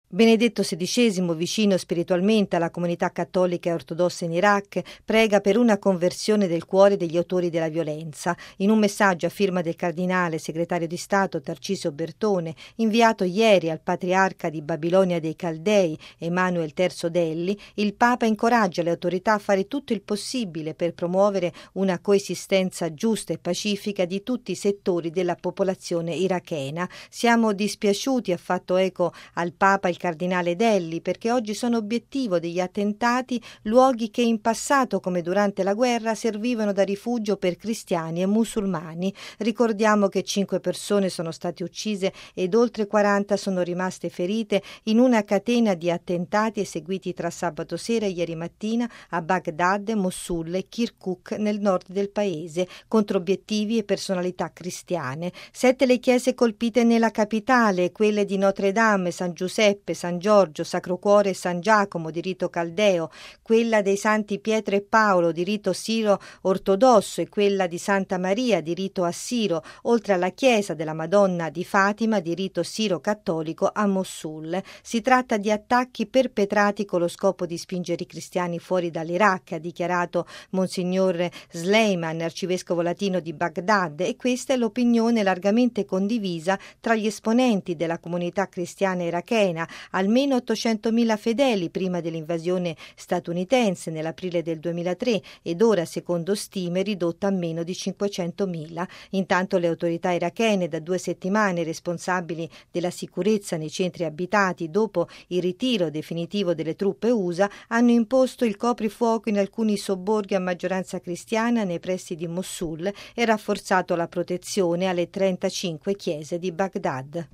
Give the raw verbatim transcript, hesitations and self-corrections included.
Benedetto sedicesimo, vicino spiritualmente alla comunità cattolica e ortodossa in Iraq, prega per una conversione del cuore degli autori della violenza. In un messaggio a firma del cardinale segretario di Stato Tarcisio Bertone, inviato ieri al patriarca di Babilonia dei Caldei, Emanuele terzo Delli, il Papa incoraggia le autorità a fare tutto il possibile per promuovere una coesistenza giusta e pacifica di tutti i settori della popolazione irachena. Siamo dispiaciuti, ha fatto eco al Papa il cardinale Delli, perché oggi sono obiettivo degli attentati luoghi che in passato, come durante la guerra, servivano da rifugio per cristiani e musulmani. Ricordiamo che cinque persone sono state uccise ed oltre quaranta sono rimaste ferite in una catena di attentati eseguiti tra sabato sera e ieri mattina a Baghdad, Mosul e Kirkuk nel nord del paese, contro obiettivi e personalità cristiane. Sette le chiese colpite nella capitale, quelle di Notre Dame, San Giuseppe, San Giorgio, Sacro Cuore e San Giacomo di rito caldeo, quella dei Santi Pietro e Paolo di rito siro ortodosso e quella di Santa Maria di rito assiro, oltre alla chiesa della Madonna di Fatima di rito siro cattolico a Mosul. Si tratta di attacchi perpetrati con lo scopo di spingere i cristiani fuori dall'Iraq, ha dichiarato Monsignor Sleiman, arcivescovo latino di Baghdad, e questa è l'opinione largamente condivisa tra gli esponenti della comunità cristiana irachena. Almeno ottocentomila fedeli prima dell'invasione statunitense nell'aprile del duemilatré ed ora, secondo stime, ridotta a meno di cinquecentomila. Intanto le autorità irachene, da due settimane responsabili della sicurezza nei centri abitati dopo il ritiro definitivo delle truppe U S A, hanno imposto il coprifuoco in alcuni sobborghi a maggioranza cristiana nei pressi di Mosul e rafforzato la protezione alle trentacinque chiese di Baghdad.